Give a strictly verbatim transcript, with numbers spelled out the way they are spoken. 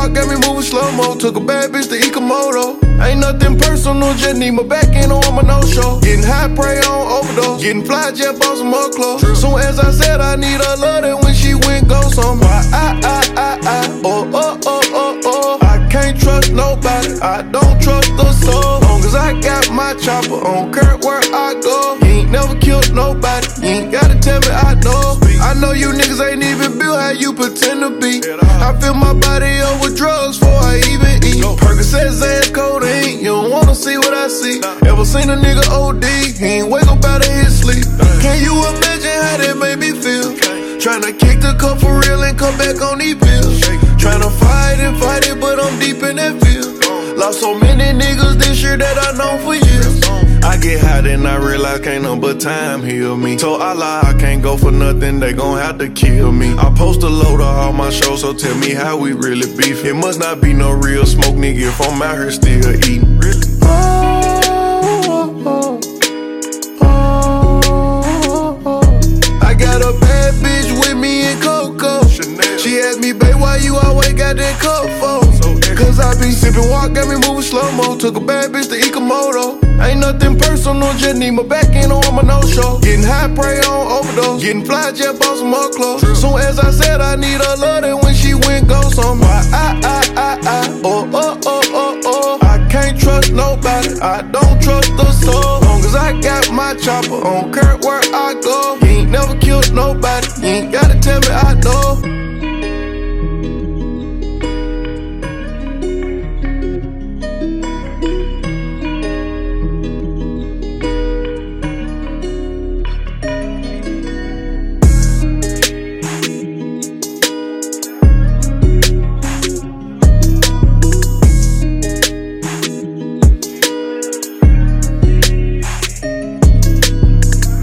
walk, got me moving slow-mo. Took a bad bitch to Ikamoto. Ain't nothing personal, just need my back end on my no-show. Getting high, pray on overdose. Getting fly, jet, bought some more clothes. Soon as I said I need her love, then when she went ghost on me. I, I, I, I, oh, oh, oh, oh, oh. I can't trust nobody, I don't trust the soul. Long as I got my chopper on Kurt where I go. You ain't never killed nobody, you ain't gotta tell me I know. I know you niggas ain't even built how you pretend to be. I fill my body up with drugs before I even eat. Percocet, Xans, codeine, you don't wanna see what I see. Ever seen a nigga O D, he ain't wake up out of his sleep. Can you imagine how that made me feel? Tryna kick the cup for real and come back on these pills. Tryna fight and fight it, but I'm deep in that field. Lost so many niggas this year that I know for years. I get high, then I realize can't nothing but time heal me. Told Allah I can't go for nothing, they gon' have to kill me. I post a load of all my shows, so tell me how we really beef. It must not be no real smoke, nigga, if I'm out here still eating. Really? Oh, oh, oh, oh, oh. I got a bad bitch with me in Coco. Chanel. She asked me, babe, why you always got that cup for? Cause I be sippin' walk, got me moving slow-mo. Took a bad bitch to Ikamoto. Ain't nothing personal, just need my back end on my no-show. Getting high, pray on overdose. Getting fly, jet, bought some more clothes. Soon as I said I need her love, then when she went ghost on me. I, I, I, I, oh, oh, oh, oh, oh. I can't trust nobody, I don't trust the soul. Long as I got my chopper on Kurt where I go. You ain't never killed nobody, you ain't gotta tell me I know.